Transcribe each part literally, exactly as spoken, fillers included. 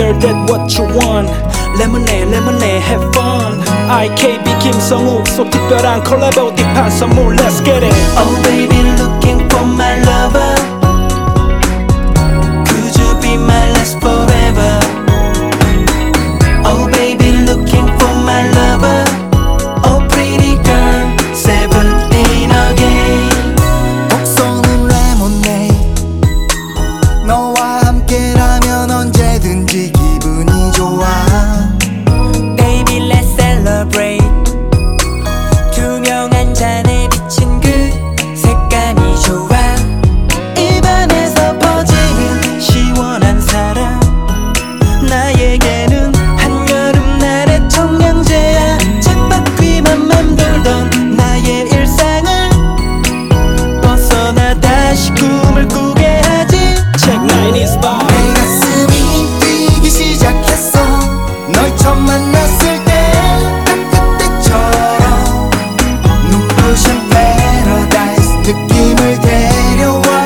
girl, that's what you want. Lemonade, lemonade, have fun. 아이케이비 김성욱, 속 특별한 콜라보 딥한 선물. Let's get it. Oh baby, looking for my lover. Could you be my last forever? Oh baby, looking for my lover. Oh pretty girl, seventeen again. 독서는 레몬네이드. 너와 함께라면 언제든지 기분이 좋아. Baby, let's celebrate. 투명한 잔에 비친 그 색감이 좋아. 입안에서 퍼지는 시원한 사랑. 나에게는 한여름날의 청량제야. 쳇바퀴만 맴돌던 나의 일상을 벗어나 다시 꿈을 꾸게 하지. Check nineties vibe. 내 가슴이 뛰기 시작했어. 널 처음 만났을 때 딱 그때처럼 눈부신 패러다이스 느낌을 데려와.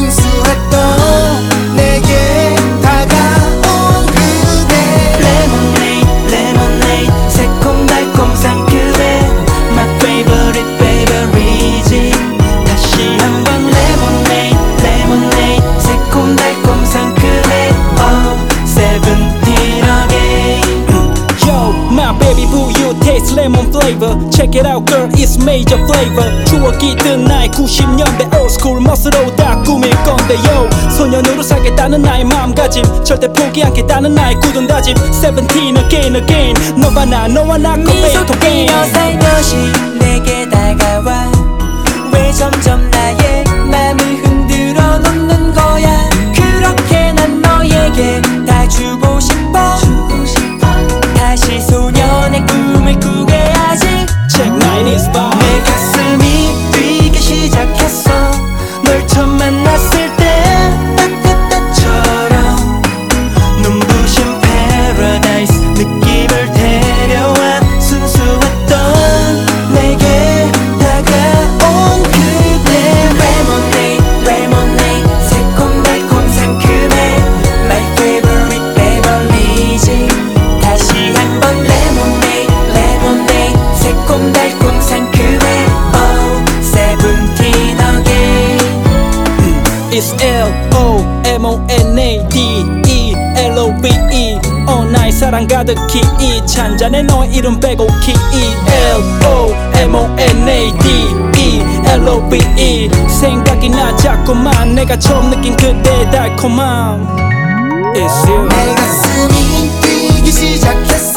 순수했던 내게 다가온 그대. Lemonade, lemonade, 새콤달콤 상큼해. My favorite beverage. 다시 한번 lemonade, lemonade, 새콤달콤 상큼해. Oh, seventeen again. Yo, my baby boo, you taste lemon flavor. Check it out, girl, it's major flavor. 추억이 든 나의 구십 년대 old school 멋으로 다 꾸밀 건데 yo. 소년으로 살겠다는 나의 마음가짐, 절대 포기 않겠다는 나의 굳은 다짐. seventeen again again. 너와 나, 너와 나, 미소 컴베이토 띄어 게임. 살며시 내게 다가와. 왜 점점 나의 맘을 흔들어 놓는 거야. 그렇게 난 너에게 다 주고 싶어. 다시 소년의 꿈을 꾸게 하지. Check nineties vibe. 내 가슴이 뛰기 시작했어. 널 처음 만났을 때 딱 그때처럼 눈부신 패러다이스 느낌을 데려와. 순수했던 내게 다가온 그대. Lemonade, lemonade, 새콤달콤 상큼해. My favorite beverage. 다시 한번 lemonade, lemonade, 새콤달콤 상큼해. Oh, seventeen again. It's L O M O N A D E L O V E. Oh 나의 사랑 가득히 이 찬잔에 너의 이름 빼곡히 E L O M O N A D E L O V E. 생각이 나 자꾸만 내가 처음 느낀 그대의 달콤함. It's you. 내 가슴이 뛰기 시작했어.